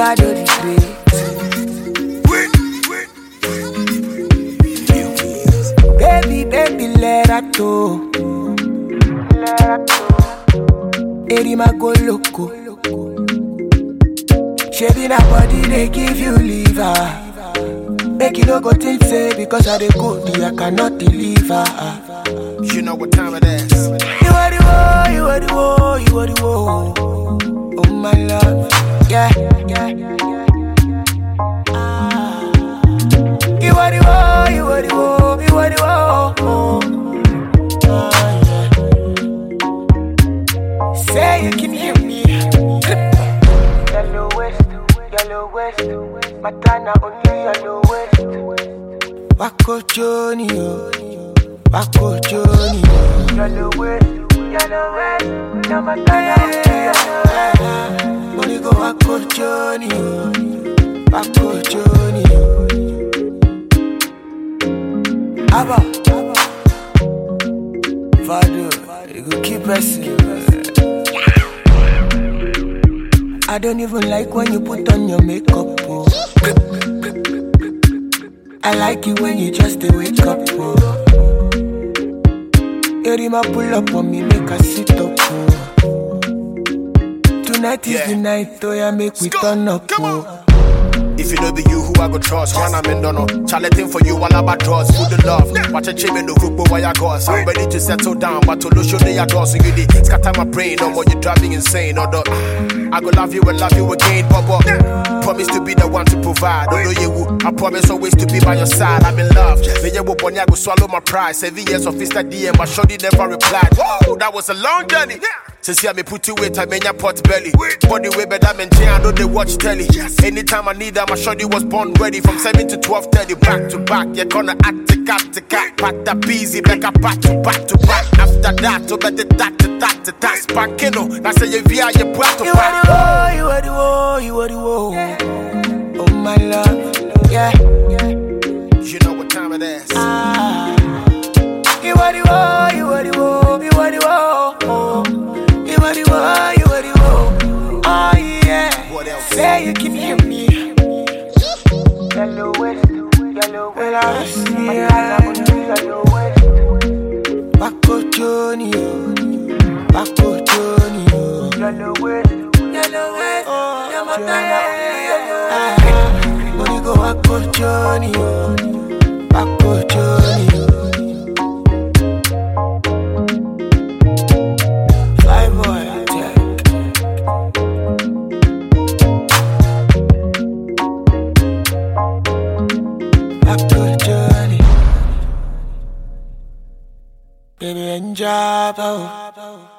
Fado the Great. Baby, baby, let her go. Erima go loco. Shady na body, they give you liver. Make you no go think say because I dey go, I cannot deliver. You know what time it is. You are the one, you are the one, you are the one. Oh my love, yeah. You are the one, you are the one, you are the one. Say you can hear me. Yellow West, Matana only yellow West. Wako Johnny, Wako Johnny. Yellow West, Matana only yellow West. Money go Wako Johnny, Wako Johnny. Abba, Fado, you go keep pressing. I don't even like when you put on your makeup, oh. I like it when you just wake up, oh. Erima pull up on me, make her sit up, oh. Tonight is the night, oh yeah, make we turn up, oh. If you know be you who I go trust, man, I'm in dono. Challenging for you while I'm at draws. Food the love. Watch a chim in the group, but why I goes. I'm ready to settle down, but to lose your day, I go. So you did scatter my brain, no more you driving insane. Or the I go love you and love you again, Bobo. Promise to be the one to provide. Don't know you, I promise always to be by your side. I'm in love. Me you when I go swallow my pride. 7 years of Insta DM, my shorty never replied. Whoa, that was a long journey. Since I me put you weight, I mean your pot belly. Body way better maintain, I know they watch telly. Anytime I need that, my shorty was born ready. From 7 to 12:30, back to back. You're gonna act to cat. Pat that busy, back up back to back. After that, to bet that Spankino. I say you via your brat to back. You are the one, you are the one. Oh my love, yeah. You know what time it is. You are the one, you are the one, you are the one. You are the one, you are the one. Oh yeah. What else? Say you can hear me. Yellow West, Yellow West. Wako Johnny, Wako Johnny. Yellow West, money go Wako Johnny, Wako Johnny. Fly boy, Wako Johnny. Baby, enjoy.